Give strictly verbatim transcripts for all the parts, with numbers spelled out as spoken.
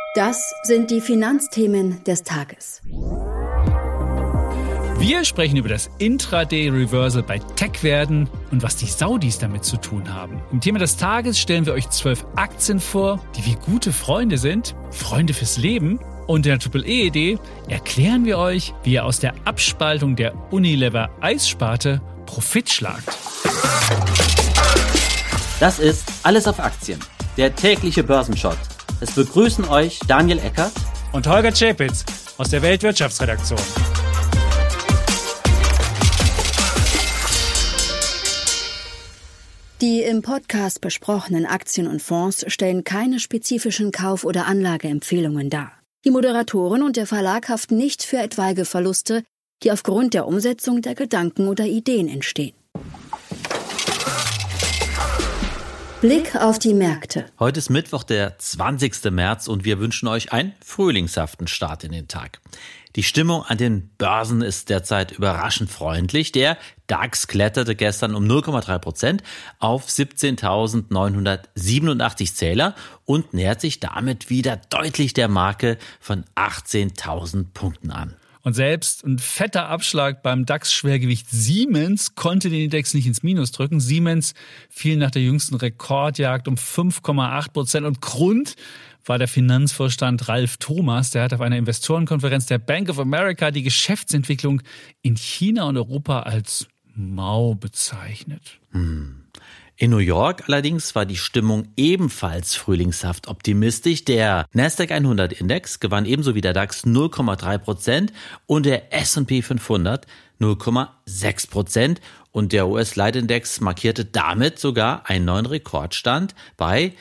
Das sind die Finanzthemen des Tages. Wir sprechen über das Intraday-Reversal bei Tech-Werten und was die Saudis damit zu tun haben. Im Thema des Tages stellen wir euch zwölf Aktien vor, die wie gute Freunde sind, Freunde fürs Leben. Und in der Triple E-Idee erklären wir euch, wie ihr aus der Abspaltung der Unilever-Eissparte Profit schlagt. Das ist Alles auf Aktien, der tägliche Börsenshot. Es begrüßen euch Daniel Eckert und Holger Czapitz aus der Weltwirtschaftsredaktion. Die im Podcast besprochenen Aktien und Fonds stellen keine spezifischen Kauf- oder Anlageempfehlungen dar. Die Moderatoren und der Verlag haften nicht für etwaige Verluste, die aufgrund der Umsetzung der Gedanken oder Ideen entstehen. Blick auf die Märkte. Heute ist Mittwoch, der zwanzigsten März und wir wünschen euch einen frühlingshaften Start in den Tag. Die Stimmung an den Börsen ist derzeit überraschend freundlich. Der DAX kletterte gestern um null Komma drei Prozent auf siebzehntausendneunhundertsiebenundachtzig Zähler und nähert sich damit wieder deutlich der Marke von achtzehntausend Punkten an. Und selbst ein fetter Abschlag beim DAX-Schwergewicht Siemens konnte den Index nicht ins Minus drücken. Siemens fiel nach der jüngsten Rekordjagd um fünf Komma acht Prozent. Und Grund war der Finanzvorstand Ralf Thomas. Der hat auf einer Investorenkonferenz der Bank of America die Geschäftsentwicklung in China und Europa als mau bezeichnet. Hm. In New York allerdings war die Stimmung ebenfalls frühlingshaft optimistisch. Der Nasdaq hundert Index gewann ebenso wie der DAX null Komma drei Prozent und der S und P fünfhundert null Komma sechs Prozent. Und der U S-Leitindex markierte damit sogar einen neuen Rekordstand bei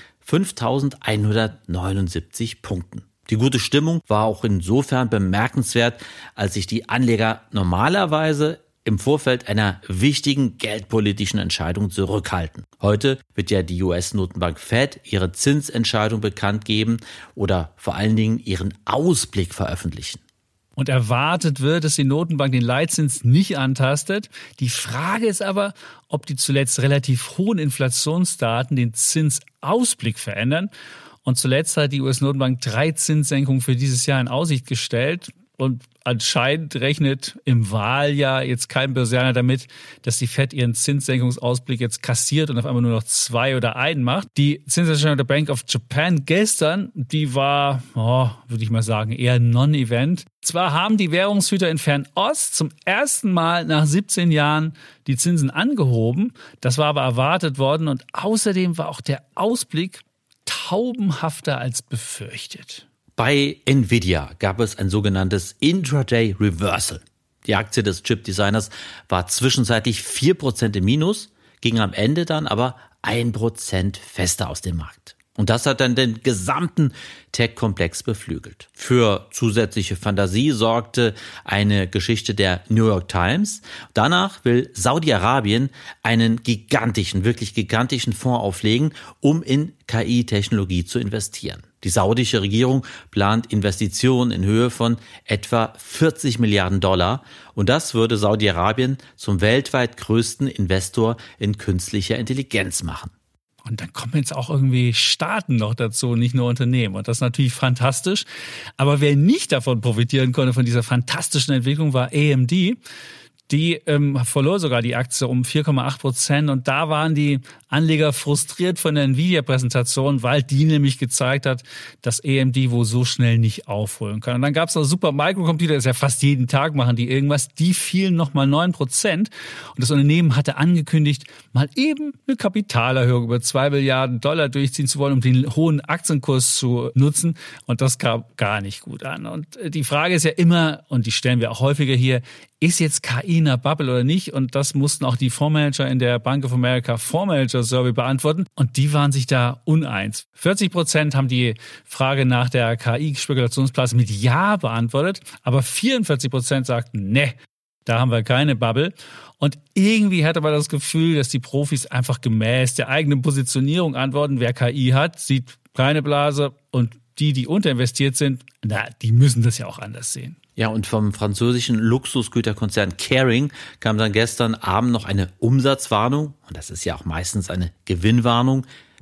fünftausendeinhundertneunundsiebzig Punkten. Die gute Stimmung war auch insofern bemerkenswert, als sich die Anleger normalerweise im Vorfeld einer wichtigen geldpolitischen Entscheidung zurückhalten. Heute wird ja die U S-Notenbank Fed ihre Zinsentscheidung bekannt geben oder vor allen Dingen ihren Ausblick veröffentlichen. Und erwartet wird, dass die Notenbank den Leitzins nicht antastet. Die Frage ist aber, ob die zuletzt relativ hohen Inflationsdaten den Zinsausblick verändern. Und zuletzt hat die U S-Notenbank drei Zinssenkungen für dieses Jahr in Aussicht gestellt. Und anscheinend rechnet im Wahljahr jetzt kein Börsianer damit, dass die Fed ihren Zinssenkungsausblick jetzt kassiert und auf einmal nur noch zwei oder einen macht. Die Zinsentscheidung der Bank of Japan gestern, die war, oh, würde ich mal sagen, eher Non-Event. Zwar haben die Währungshüter in Fernost zum ersten Mal nach siebzehn Jahren die Zinsen angehoben, das war aber erwartet worden und außerdem war auch der Ausblick taubenhafter als befürchtet. Bei Nvidia gab es ein sogenanntes Intraday Reversal. Die Aktie des Chip-Designers war zwischenzeitlich vier Prozent im Minus, ging am Ende dann aber ein Prozent fester aus dem Markt. Und das hat dann den gesamten Tech-Komplex beflügelt. Für zusätzliche Fantasie sorgte eine Geschichte der New York Times. Danach will Saudi-Arabien einen gigantischen, wirklich gigantischen Fonds auflegen, um in K I-Technologie zu investieren. Die saudische Regierung plant Investitionen in Höhe von etwa vierzig Milliarden Dollar und das würde Saudi-Arabien zum weltweit größten Investor in künstlicher Intelligenz machen. Und dann kommen jetzt auch irgendwie Staaten noch dazu, nicht nur Unternehmen. Und das ist natürlich fantastisch. Aber wer nicht davon profitieren konnte, von dieser fantastischen Entwicklung, war A M D. Die ähm, verlor sogar die Aktie um vier Komma acht Prozent und da waren die Anleger frustriert von der Nvidia-Präsentation, weil die nämlich gezeigt hat, dass A M D wohl so schnell nicht aufholen kann. Und dann gab es noch Super Microcomputer, das ist ja fast jeden Tag machen die irgendwas, die fielen nochmal neun Prozent und das Unternehmen hatte angekündigt, mal eben eine Kapitalerhöhung über zwei Milliarden Dollar durchziehen zu wollen, um den hohen Aktienkurs zu nutzen und das kam gar nicht gut an. Und die Frage ist ja immer, und die stellen wir auch häufiger hier, ist jetzt K I eine Bubble oder nicht? Und das mussten auch die Fondsmanager in der Bank of America Fondsmanager Survey beantworten. Und die waren sich da uneins. vierzig Prozent haben die Frage nach der K I-Spekulationsblase mit Ja beantwortet. Aber vierundvierzig Prozent sagten, ne, da haben wir keine Bubble. Und irgendwie hatte man das Gefühl, dass die Profis einfach gemäß der eigenen Positionierung antworten. Wer K I hat, sieht keine Blase. Und die, die unterinvestiert sind, na, die müssen das ja auch anders sehen. Ja, und vom französischen Luxusgüterkonzern Kering kam dann gestern Abend noch eine Umsatzwarnung, und das ist ja auch meistens eine Gewinnwarnung,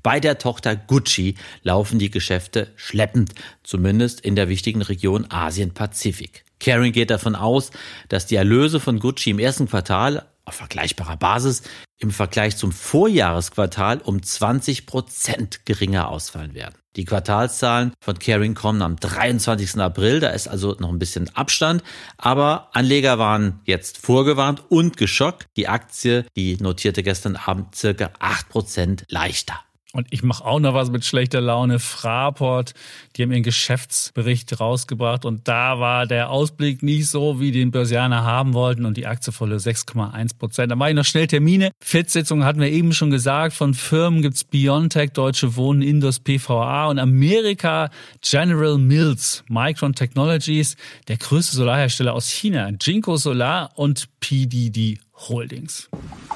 Bei der Tochter Gucci laufen die Geschäfte schleppend, zumindest in der wichtigen Region Asien-Pazifik. Kering geht davon aus, dass die Erlöse von Gucci im ersten Quartal auf vergleichbarer Basis im Vergleich zum Vorjahresquartal um zwanzig Prozent geringer ausfallen werden. Die Quartalszahlen von Kering kommen am dreiundzwanzigsten April, da ist also noch ein bisschen Abstand, aber Anleger waren jetzt vorgewarnt und geschockt. Die Aktie, die notierte gestern Abend circa acht Prozent leichter. Und ich mache auch noch was mit schlechter Laune. Fraport, die haben ihren Geschäftsbericht rausgebracht und da war der Ausblick nicht so, wie den Börsianer haben wollten und die Aktie verlor sechs Komma eins Prozent. Da mache ich noch schnell Termine. F E D-Sitzung hatten wir eben schon gesagt. Von Firmen gibt's BioNTech, Deutsche Wohnen, Indos, P V A und Amerika General Mills, Micron Technologies, der größte Solarhersteller aus China, Jinko Solar und P D D Holdings.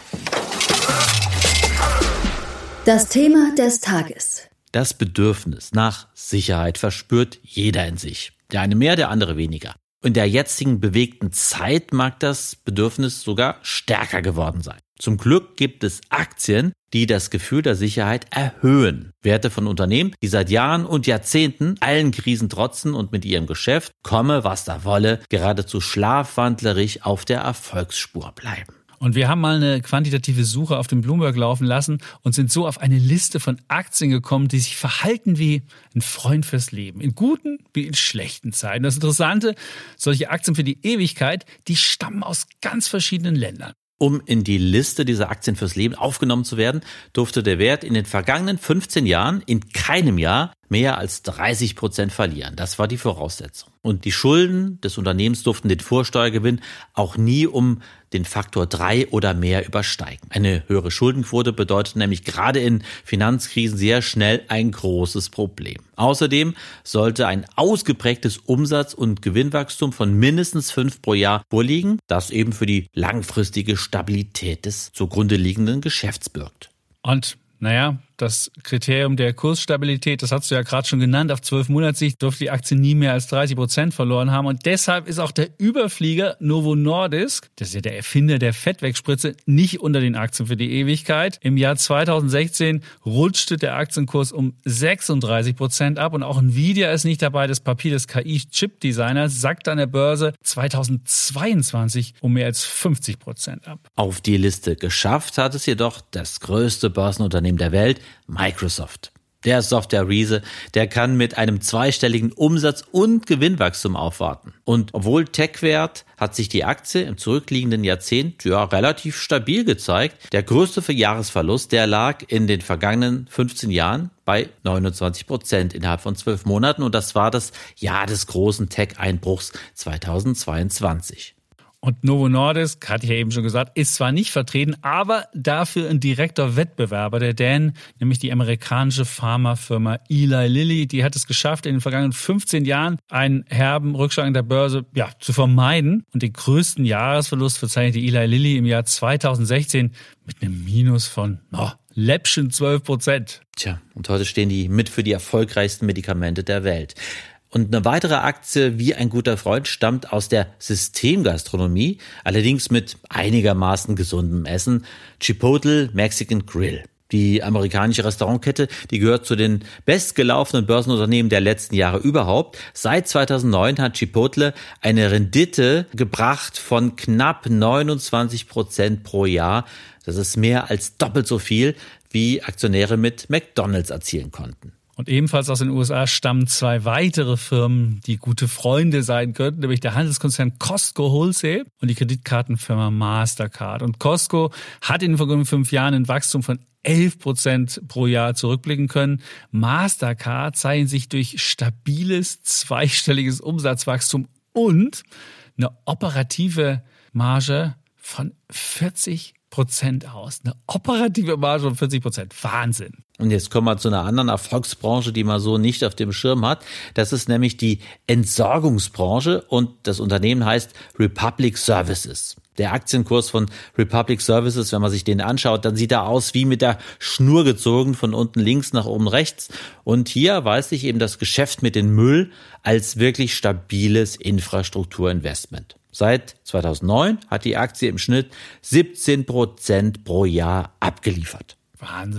Das Thema des Tages. Das Bedürfnis nach Sicherheit verspürt jeder in sich. Der eine mehr, der andere weniger. In der jetzigen bewegten Zeit mag das Bedürfnis sogar stärker geworden sein. Zum Glück gibt es Aktien, die das Gefühl der Sicherheit erhöhen. Werte von Unternehmen, die seit Jahren und Jahrzehnten allen Krisen trotzen und mit ihrem Geschäft, komme was da wolle, geradezu schlafwandlerisch auf der Erfolgsspur bleiben. Und wir haben mal eine quantitative Suche auf dem Bloomberg laufen lassen und sind so auf eine Liste von Aktien gekommen, die sich verhalten wie ein Freund fürs Leben. In guten wie in schlechten Zeiten. Das Interessante, solche Aktien für die Ewigkeit, die stammen aus ganz verschiedenen Ländern. Um in die Liste dieser Aktien fürs Leben aufgenommen zu werden, durfte der Wert in den vergangenen fünfzehn Jahren in keinem Jahr mehr als dreißig Prozent verlieren. Das war die Voraussetzung. Und die Schulden des Unternehmens durften den Vorsteuergewinn auch nie um den Faktor drei oder mehr übersteigen. Eine höhere Schuldenquote bedeutet nämlich gerade in Finanzkrisen sehr schnell ein großes Problem. Außerdem sollte ein ausgeprägtes Umsatz- und Gewinnwachstum von mindestens fünf pro Jahr vorliegen, das eben für die langfristige Stabilität des zugrunde liegenden Geschäfts birgt. Und naja, das Kriterium der Kursstabilität, das hast du ja gerade schon genannt, auf zwölf Monatssicht durfte die Aktie nie mehr als dreißig Prozent verloren haben. Und deshalb ist auch der Überflieger Novo Nordisk, das ist ja der Erfinder der Fettwegspritze, nicht unter den Aktien für die Ewigkeit. Im Jahr zweitausendsechzehn rutschte der Aktienkurs um sechsunddreißig Prozent ab und auch Nvidia ist nicht dabei. Das Papier des K I-Chip-Designers sackt an der Börse zweitausendzweiundzwanzig um mehr als fünfzig Prozent ab. Auf die Liste geschafft hat es jedoch das größte Börsenunternehmen der Welt, Microsoft. Der Software-Riese, der kann mit einem zweistelligen Umsatz- und Gewinnwachstum aufwarten. Und obwohl Tech-Wert hat sich die Aktie im zurückliegenden Jahrzehnt ja relativ stabil gezeigt. Der größte Jahresverlust, der lag in den vergangenen fünfzehn Jahren bei neunundzwanzig Prozent innerhalb von zwölf Monaten. Und das war das Jahr des großen Tech-Einbruchs zweitausendzweiundzwanzig. Und Novo Nordisk, hatte ich ja eben schon gesagt, ist zwar nicht vertreten, aber dafür ein direkter Wettbewerber der Dänen, nämlich die amerikanische Pharmafirma Eli Lilly. Die hat es geschafft, in den vergangenen fünfzehn Jahren einen herben Rückschlag in der Börse ja, zu vermeiden. Und den größten Jahresverlust verzeichnete Eli Lilly im Jahr zweitausendsechzehn mit einem Minus von oh, läppchen zwölf Prozent. Tja, und heute stehen die mit für die erfolgreichsten Medikamente der Welt. Und eine weitere Aktie, wie ein guter Freund, stammt aus der Systemgastronomie, allerdings mit einigermaßen gesundem Essen. Chipotle Mexican Grill. Die amerikanische Restaurantkette, die gehört zu den bestgelaufenen Börsenunternehmen der letzten Jahre überhaupt. Seit zweitausendneun hat Chipotle eine Rendite gebracht von knapp neunundzwanzig Prozent pro Jahr. Das ist mehr als doppelt so viel, wie Aktionäre mit McDonald's erzielen konnten. Und ebenfalls aus den U S A stammen zwei weitere Firmen, die gute Freunde sein könnten, nämlich der Handelskonzern Costco Wholesale und die Kreditkartenfirma Mastercard. Und Costco hat in den vergangenen fünf Jahren ein Wachstum von elf Prozent pro Jahr zurückblicken können. Mastercard zeichnet sich durch stabiles, zweistelliges Umsatzwachstum und eine operative Marge von vierzig Prozent aus. Eine operative Marge von vierzig Prozent. Wahnsinn. Und jetzt kommen wir zu einer anderen Erfolgsbranche, die man so nicht auf dem Schirm hat. Das ist nämlich die Entsorgungsbranche und das Unternehmen heißt Republic Services. Der Aktienkurs von Republic Services, wenn man sich den anschaut, dann sieht er aus wie mit der Schnur gezogen, von unten links nach oben rechts. Und hier erweist sich eben das Geschäft mit dem Müll als wirklich stabiles Infrastrukturinvestment. Seit zweitausendneun hat die Aktie im Schnitt siebzehn Prozent pro Jahr abgeliefert. Wahnsinn.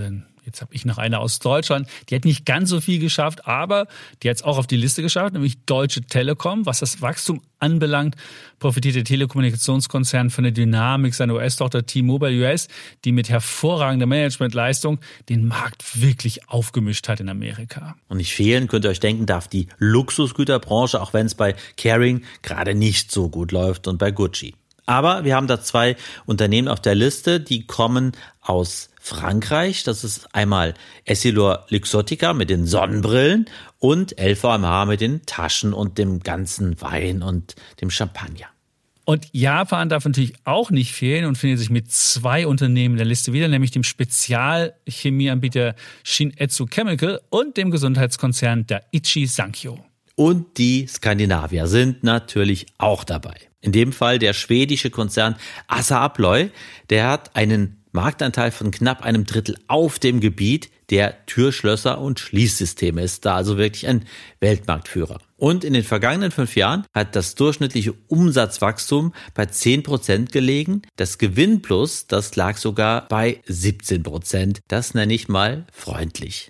Jetzt habe ich noch eine aus Deutschland, die hat nicht ganz so viel geschafft, aber die hat es auch auf die Liste geschafft, nämlich Deutsche Telekom. Was das Wachstum anbelangt, profitiert der Telekommunikationskonzern von der Dynamik seiner U S-Tochter T-Mobile U S, die mit hervorragender Managementleistung den Markt wirklich aufgemischt hat in Amerika. Und nicht fehlen, könnt ihr euch denken, darf die Luxusgüterbranche, auch wenn es bei Kering gerade nicht so gut läuft und bei Gucci. Aber wir haben da zwei Unternehmen auf der Liste, die kommen aus Frankreich. Das ist einmal Essilor-Luxottica mit den Sonnenbrillen und L V M H mit den Taschen und dem ganzen Wein und dem Champagner. Und Japan darf natürlich auch nicht fehlen und findet sich mit zwei Unternehmen in der Liste wieder, nämlich dem Spezialchemieanbieter Shin-Etsu Chemical und dem Gesundheitskonzern Daiichi Sankyo. Und die Skandinavier sind natürlich auch dabei. In dem Fall der schwedische Konzern Assa Abloy, der hat einen Marktanteil von knapp einem Drittel auf dem Gebiet der Türschlösser und Schließsysteme, ist da also wirklich ein Weltmarktführer. Und in den vergangenen fünf Jahren hat das durchschnittliche Umsatzwachstum bei zehn Prozent gelegen. Das Gewinnplus, das lag sogar bei siebzehn Prozent. Das nenne ich mal freundlich.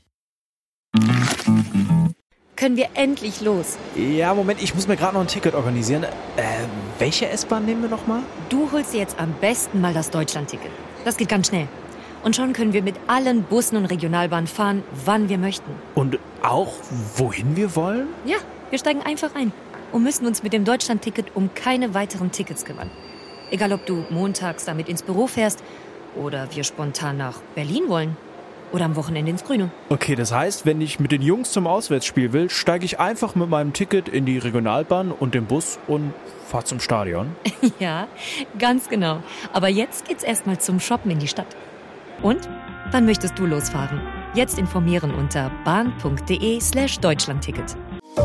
Können wir endlich los? Ja, Moment, ich muss mir gerade noch ein Ticket organisieren. Äh, welche S-Bahn nehmen wir nochmal? Du holst dir jetzt am besten mal das Deutschland-Ticket. Das geht ganz schnell. Und schon können wir mit allen Bussen und Regionalbahnen fahren, wann wir möchten. Und auch, wohin wir wollen? Ja, wir steigen einfach ein und müssen uns mit dem Deutschland-Ticket um keine weiteren Tickets kümmern. Egal, ob du montags damit ins Büro fährst oder wir spontan nach Berlin wollen. Oder am Wochenende ins Grüne. Okay, das heißt, wenn ich mit den Jungs zum Auswärtsspiel will, steige ich einfach mit meinem Ticket in die Regionalbahn und den Bus und fahre zum Stadion. Ja, ganz genau. Aber jetzt geht's erstmal zum Shoppen in die Stadt. Und? Wann möchtest du losfahren? Jetzt informieren unter bahn.de slash Deutschlandticket.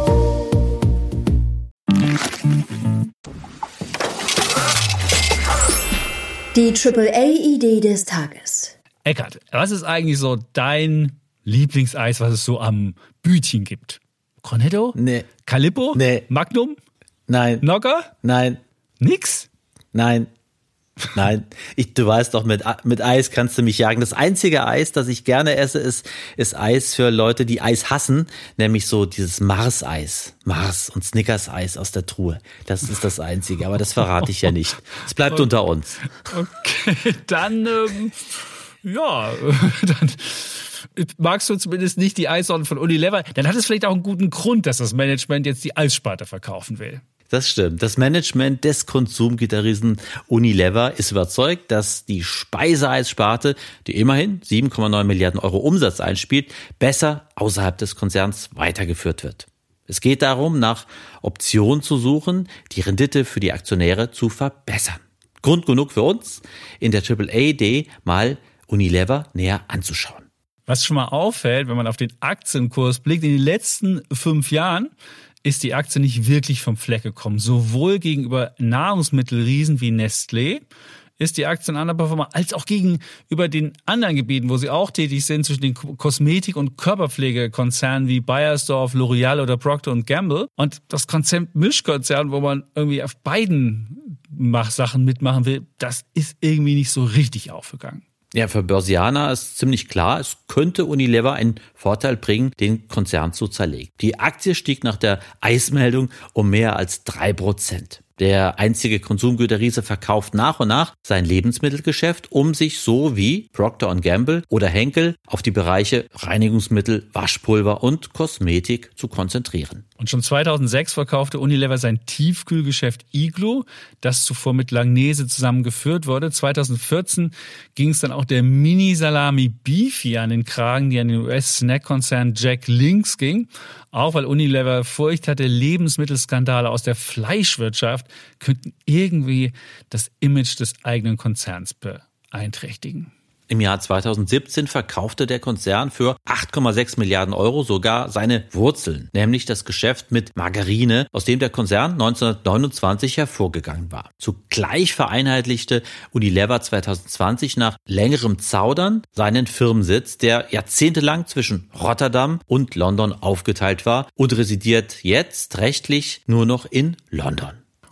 Die Triple A-Idee des Tages. Eckart, was ist eigentlich so dein Lieblingseis, was es so am Bütchen gibt? Cornetto? Nee. Calippo? Nee. Magnum? Nein. Nogger? Nein. Nix? Nein. Nein. Ich, du weißt doch, mit, mit Eis kannst du mich jagen. Das einzige Eis, das ich gerne esse, ist, ist Eis für Leute, die Eis hassen. Nämlich so dieses Mars-Eis. Mars und Snickers-Eis aus der Truhe. Das ist das Einzige. Aber das verrate ich ja nicht. Es bleibt okay. Unter uns. Okay, dann... Ähm Ja, dann magst du zumindest nicht die Eissorten von Unilever. Dann hat es vielleicht auch einen guten Grund, dass das Management jetzt die Eissparte verkaufen will. Das stimmt. Das Management des Konsumgüterriesen Unilever ist überzeugt, dass die Speiseeissparte, die immerhin sieben Komma neun Milliarden Euro Umsatz einspielt, besser außerhalb des Konzerns weitergeführt wird. Es geht darum, nach Optionen zu suchen, die Rendite für die Aktionäre zu verbessern. Grund genug für uns, in der Triple A-Idee mal Unilever näher anzuschauen. Was schon mal auffällt, wenn man auf den Aktienkurs blickt, in den letzten fünf Jahren ist die Aktie nicht wirklich vom Fleck gekommen. Sowohl gegenüber Nahrungsmittelriesen wie Nestlé ist die Aktie ein Underperformer, als auch gegenüber den anderen Gebieten, wo sie auch tätig sind, zwischen den Kosmetik- und Körperpflegekonzernen wie Beiersdorf, L'Oreal oder Procter und Gamble. Und das Konzept Mischkonzern, wo man irgendwie auf beiden Sachen mitmachen will, das ist irgendwie nicht so richtig aufgegangen. Ja, für Börsianer ist ziemlich klar, es könnte Unilever einen Vorteil bringen, den Konzern zu zerlegen. Die Aktie stieg nach der Eismeldung um mehr als drei Prozent. Der einzige Konsumgüterriese verkauft nach und nach sein Lebensmittelgeschäft, um sich so wie Procter und Gamble oder Henkel auf die Bereiche Reinigungsmittel, Waschpulver und Kosmetik zu konzentrieren. Und schon zweitausendsechs verkaufte Unilever sein Tiefkühlgeschäft Iglo, das zuvor mit Langnese zusammengeführt wurde. zweitausendvierzehn ging es dann auch der Mini-Salami Beefy an den Kragen, die an den U S-Snack-Konzern Jack Links ging. Auch weil Unilever Furcht hatte, Lebensmittelskandale aus der Fleischwirtschaft könnten irgendwie das Image des eigenen Konzerns beeinträchtigen. Im Jahr zweitausendsiebzehn verkaufte der Konzern für acht Komma sechs Milliarden Euro sogar seine Wurzeln, nämlich das Geschäft mit Margarine, aus dem der Konzern neunzehnhundertneunundzwanzig hervorgegangen war. Zugleich vereinheitlichte Unilever zweitausendzwanzig nach längerem Zaudern seinen Firmensitz, der jahrzehntelang zwischen Rotterdam und London aufgeteilt war und residiert jetzt rechtlich nur noch in London.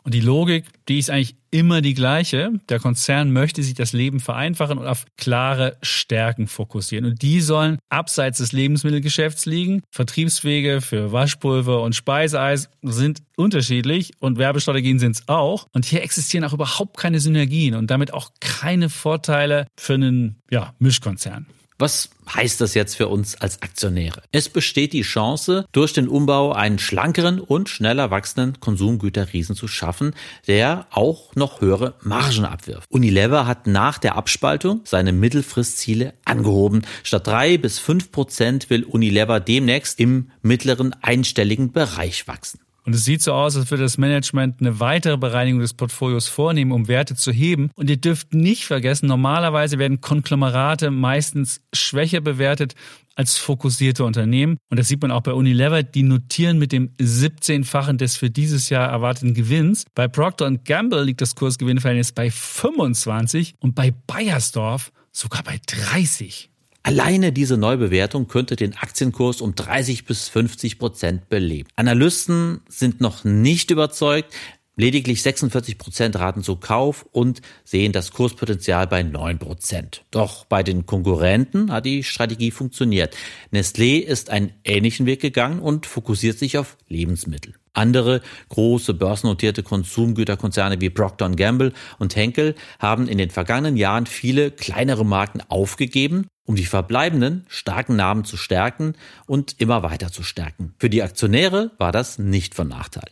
Und die Logik, die ist eigentlich immer die gleiche. Der Konzern möchte sich das Leben vereinfachen und auf klare Stärken fokussieren. Und die sollen abseits des Lebensmittelgeschäfts liegen. Vertriebswege für Waschpulver und Speiseeis sind unterschiedlich und Werbestrategien sind es auch. Und hier existieren auch überhaupt keine Synergien und damit auch keine Vorteile für einen ja, Mischkonzern. Was heißt das jetzt für uns als Aktionäre? Es besteht die Chance, durch den Umbau einen schlankeren und schneller wachsenden Konsumgüterriesen zu schaffen, der auch noch höhere Margen abwirft. Unilever hat nach der Abspaltung seine Mittelfristziele angehoben. Statt drei bis fünf Prozent will Unilever demnächst im mittleren einstelligen Bereich wachsen. Und es sieht so aus, als würde das Management eine weitere Bereinigung des Portfolios vornehmen, um Werte zu heben. Und ihr dürft nicht vergessen, normalerweise werden Konglomerate meistens schwächer bewertet als fokussierte Unternehmen. Und das sieht man auch bei Unilever. Die notieren mit dem siebzehnfachen des für dieses Jahr erwarteten Gewinns. Bei Procter und Gamble liegt das Kursgewinnverhältnis bei fünfundzwanzig und bei Beiersdorf sogar bei dreißig. Alleine diese Neubewertung könnte den Aktienkurs um dreißig bis fünfzig Prozent beleben. Analysten sind noch nicht überzeugt. Lediglich sechsundvierzig Prozent raten zu Kauf und sehen das Kurspotenzial bei neun Prozent. Doch bei den Konkurrenten hat die Strategie funktioniert. Nestlé ist einen ähnlichen Weg gegangen und fokussiert sich auf Lebensmittel. Andere große börsennotierte Konsumgüterkonzerne wie Procter und Gamble und Henkel haben in den vergangenen Jahren viele kleinere Marken aufgegeben, um die verbleibenden starken Namen zu stärken und immer weiter zu stärken. Für die Aktionäre war das nicht von Nachteil.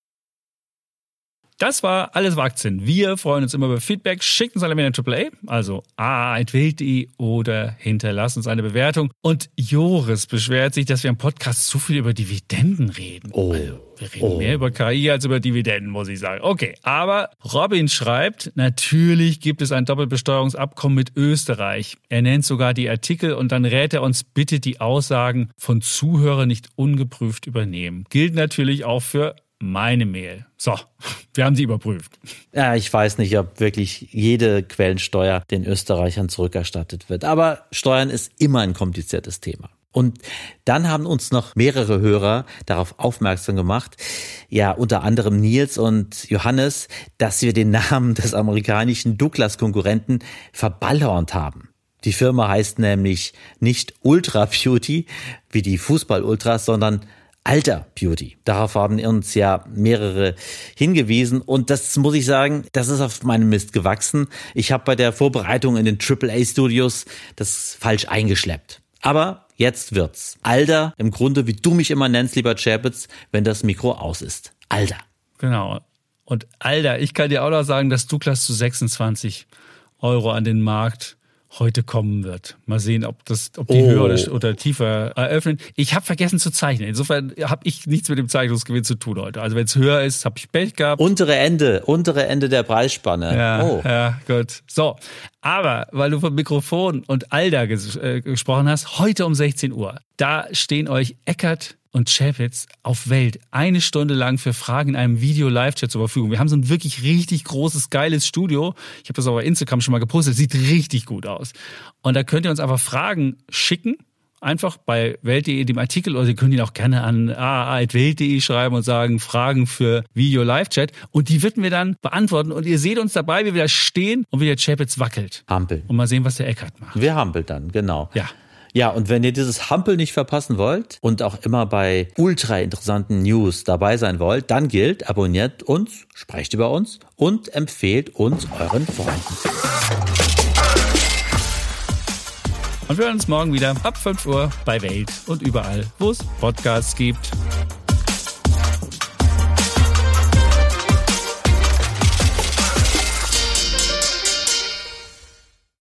Das war Alles über Aktien. Wir freuen uns immer über Feedback. Schickt uns eine Mail an Triple A, also a at welt punkt de oder hinterlasst uns eine Bewertung. Und Joris beschwert sich, dass wir im Podcast zu viel über Dividenden reden. Oh. Also, wir reden oh. mehr über K I als über Dividenden, muss ich sagen. Okay, aber Robin schreibt, natürlich gibt es ein Doppelbesteuerungsabkommen mit Österreich. Er nennt sogar die Artikel und dann rät er uns, bitte die Aussagen von Zuhörern nicht ungeprüft übernehmen. Gilt natürlich auch für meine Mail. So, wir haben sie überprüft. Ja, ich weiß nicht, ob wirklich jede Quellensteuer den Österreichern zurückerstattet wird. Aber Steuern ist immer ein kompliziertes Thema. Und dann haben uns noch mehrere Hörer darauf aufmerksam gemacht, ja, unter anderem Nils und Johannes, dass wir den Namen des amerikanischen Douglas-Konkurrenten verballhornt haben. Die Firma heißt nämlich nicht Ultra Beauty, wie die Fußball-Ultras, sondern Alter Beauty. Darauf haben uns ja mehrere hingewiesen und das muss ich sagen, das ist auf meinem Mist gewachsen. Ich habe bei der Vorbereitung in den Triple A Studios das falsch eingeschleppt. Aber jetzt wird's. Alter, im Grunde, wie du mich immer nennst, lieber Chapitz, wenn das Mikro aus ist. Alter. Genau. Und Alter, ich kann dir auch noch sagen, dass Douglas zu sechsundzwanzig Euro an den Markt heute kommen wird. Mal sehen, ob das, ob die oh. höher oder, oder tiefer eröffnen. Ich habe vergessen zu zeichnen. Insofern habe ich nichts mit dem Zeichnungsgewinn zu tun heute. Also wenn es höher ist, habe ich Pech gehabt. Untere Ende, untere Ende der Preisspanne. Ja, oh. ja, gut. So, aber weil du vom Mikrofon und Alda ges- äh, gesprochen hast, heute um sechzehn Uhr, da stehen euch Eckert und Chapitz auf Welt eine Stunde lang für Fragen in einem Video-Live-Chat zur Verfügung. Wir haben so ein wirklich richtig großes, geiles Studio. Ich habe das auf Instagram schon mal gepostet. Sieht richtig gut aus. Und da könnt ihr uns einfach Fragen schicken. Einfach bei welt punkt de, dem Artikel, oder ihr könnt ihn auch gerne an a at welt punkt de schreiben und sagen, Fragen für Video-Live-Chat. Und die würden wir dann beantworten. Und ihr seht uns dabei, wie wir da stehen und wie der Chapitz wackelt. Hampel. Und mal sehen, was der Eckert macht. Wir hampeln dann, genau. Ja. Ja, und wenn ihr dieses Hampel nicht verpassen wollt und auch immer bei ultra interessanten News dabei sein wollt, dann gilt, abonniert uns, sprecht über uns und empfehlt uns euren Freunden. Und wir hören uns morgen wieder ab fünf Uhr bei Welt und überall, wo es Podcasts gibt.